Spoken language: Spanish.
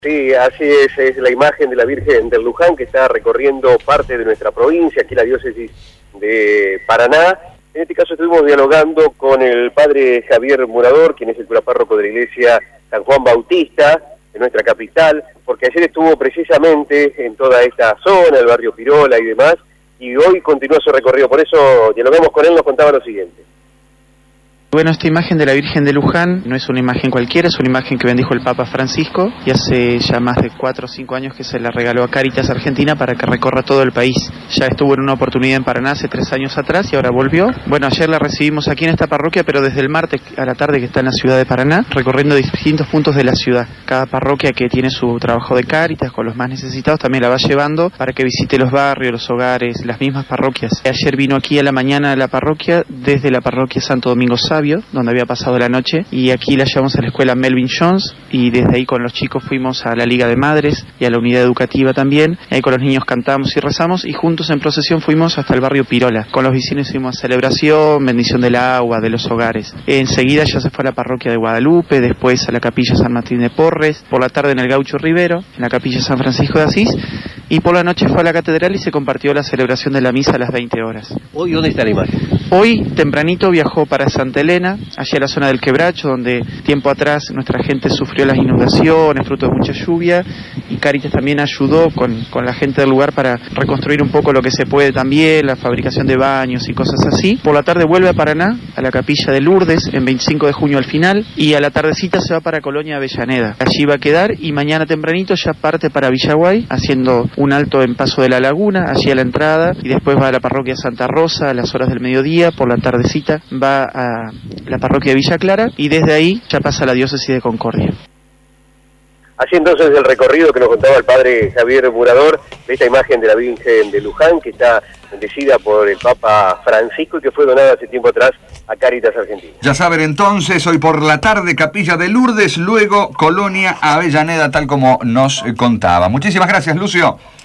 Sí, así es la imagen de la Virgen del Luján que está recorriendo parte de nuestra provincia, aquí la diócesis de Paraná. En este caso estuvimos dialogando con el padre Javier Murador, quien es el cura párroco de la iglesia San Juan Bautista, de nuestra capital, porque ayer estuvo precisamente en toda esta zona, el barrio Pirola y demás, y hoy continúa su recorrido. Por eso dialogamos con él, nos contaba lo siguiente. Bueno, esta imagen de la Virgen de Luján no es una imagen cualquiera, es una imagen que bendijo el Papa Francisco y hace ya más de 4 o 5 años que se la regaló a Cáritas Argentina para que recorra todo el país. Ya estuvo en una oportunidad en Paraná hace 3 años atrás y ahora volvió. Bueno, ayer la recibimos aquí en esta parroquia, pero desde el martes a la tarde que está en la ciudad de Paraná, recorriendo distintos puntos de la ciudad. Cada parroquia que tiene su trabajo de Cáritas con los más necesitados también la va llevando para que visite los barrios, los hogares, las mismas parroquias. Ayer vino aquí a la mañana a la parroquia, desde la parroquia Santo Domingo Sabio, donde había pasado la noche, y aquí la llevamos a la escuela Melvin Jones, y desde ahí con los chicos fuimos a la Liga de Madres y a la unidad educativa también, y ahí con los niños cantamos y rezamos, y juntos en procesión fuimos hasta el barrio Pirola. Con los vecinos hicimos celebración, bendición del agua, de los hogares. Enseguida ya se fue a la parroquia de Guadalupe, después a la capilla San Martín de Porres, por la tarde en el Gaucho Rivero, en la capilla San Francisco de Asís, y por la noche fue a la catedral y se compartió la celebración de la misa a las 20 horas. ¿Hoy dónde está la imagen? Hoy, tempranito, viajó para Santa Elena, allí a la zona del Quebracho, donde tiempo atrás nuestra gente sufrió las inundaciones, fruto de mucha lluvia, y Cáritas también ayudó con la gente del lugar para reconstruir un poco lo que se puede también, la fabricación de baños y cosas así. Por la tarde vuelve a Paraná, a la capilla de Lourdes, en 25 de junio al final, y a la tardecita se va para Colonia Avellaneda. Allí va a quedar, y mañana tempranito ya parte para Villaguay, haciendo un alto en Paso de la Laguna, allí a la entrada, y después va a la parroquia Santa Rosa a las horas del mediodía. Por la tardecita va a la parroquia de Villa Clara y desde ahí ya pasa a la diócesis de Concordia. Así entonces el recorrido que nos contaba el padre Javier Murador de esta imagen de la Virgen de Luján, que está bendecida por el Papa Francisco y que fue donada hace tiempo atrás a Cáritas Argentina. Ya saben entonces, hoy por la tarde Capilla de Lourdes, luego Colonia Avellaneda, tal como nos contaba. Muchísimas gracias, Lucio.